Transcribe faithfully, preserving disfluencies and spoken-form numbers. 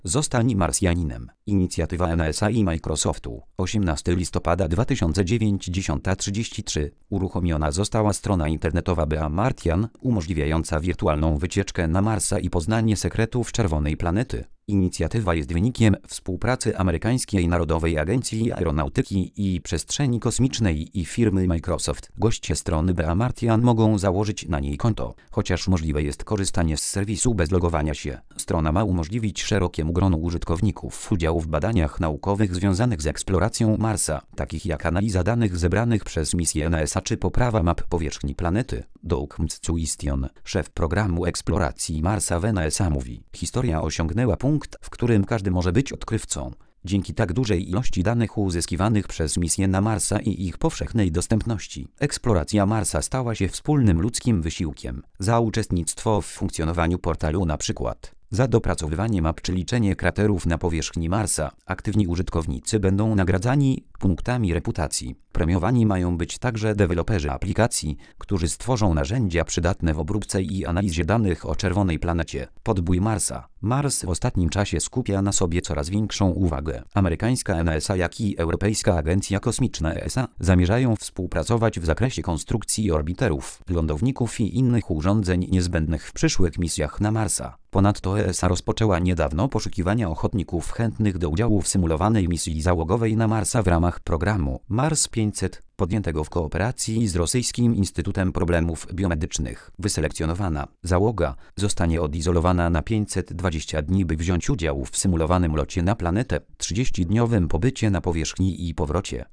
Zostań Marsjaninem. Inicjatywa N S A i Microsoftu. osiemnastego listopada dwa tysiące dziewiątego, dziesiąta trzydzieści trzy. Uruchomiona została strona internetowa Be A Martian, umożliwiająca wirtualną wycieczkę na Marsa i poznanie sekretów czerwonej planety. Inicjatywa jest wynikiem współpracy amerykańskiej Narodowej Agencji Aeronautyki i Przestrzeni Kosmicznej i firmy Microsoft. Goście strony Be A Martian mogą założyć na niej konto, chociaż możliwe jest korzystanie z serwisu bez logowania się. Strona ma umożliwić szerokiemu gronu użytkowników udział w badaniach naukowych związanych z eksploracją Marsa, takich jak analiza danych zebranych przez misję N S A czy poprawa map powierzchni planety. Doug Mccuistion, szef programu eksploracji Marsa w N S A, mówi: historia osiągnęła punkt, w którym każdy może być odkrywcą. Dzięki tak dużej ilości danych uzyskiwanych przez misję na Marsa i ich powszechnej dostępności, eksploracja Marsa stała się wspólnym ludzkim wysiłkiem. Za uczestnictwo w funkcjonowaniu portalu, na przykład za dopracowywanie map czy liczenie kraterów na powierzchni Marsa, aktywni użytkownicy będą nagradzani punktami reputacji. Premiowani mają być także deweloperzy aplikacji, którzy stworzą narzędzia przydatne w obróbce i analizie danych o czerwonej planecie. Podbój Marsa. Mars w ostatnim czasie skupia na sobie coraz większą uwagę. Amerykańska N S A, jak i Europejska Agencja Kosmiczna E S A zamierzają współpracować w zakresie konstrukcji orbiterów, lądowników i innych urządzeń niezbędnych w przyszłych misjach na Marsa. Ponadto E S A rozpoczęła niedawno poszukiwania ochotników chętnych do udziału w symulowanej misji załogowej na Marsa w ramach programu Mars pięćset, podjętego w kooperacji z Rosyjskim Instytutem Problemów Biomedycznych. Wyselekcjonowana załoga zostanie odizolowana na pięćset dwadzieścia dni, by wziąć udział w symulowanym locie na planetę, trzydziestodniowym pobycie na powierzchni i powrocie.